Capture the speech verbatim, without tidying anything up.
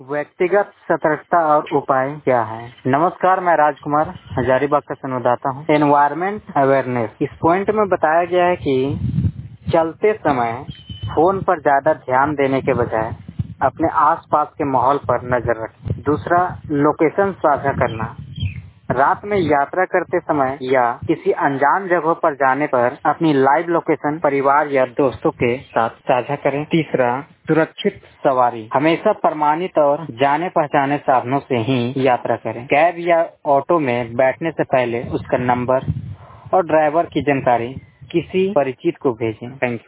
व्यक्तिगत सतर्कता और उपाय क्या है? नमस्कार, मैं राजकुमार हजारीबाग का संवाददाता हूँ। एनवायरमेंट अवेयरनेस, इस पॉइंट में बताया गया है कि चलते समय फोन पर ज्यादा ध्यान देने के बजाय अपने आसपास के माहौल पर नजर रखें। दूसरा, लोकेशन साझा करना। रात में यात्रा करते समय या किसी अनजान जगह पर जाने पर अपनी लाइव लोकेशन परिवार या दोस्तों के साथ साझा करें। तीसरा, सुरक्षित सवारी। हमेशा प्रमाणित और जाने पहचाने साधनों से ही यात्रा करें। कैब या ऑटो में बैठने से पहले उसका नंबर और ड्राइवर की जानकारी किसी परिचित को भेजें। Thank you.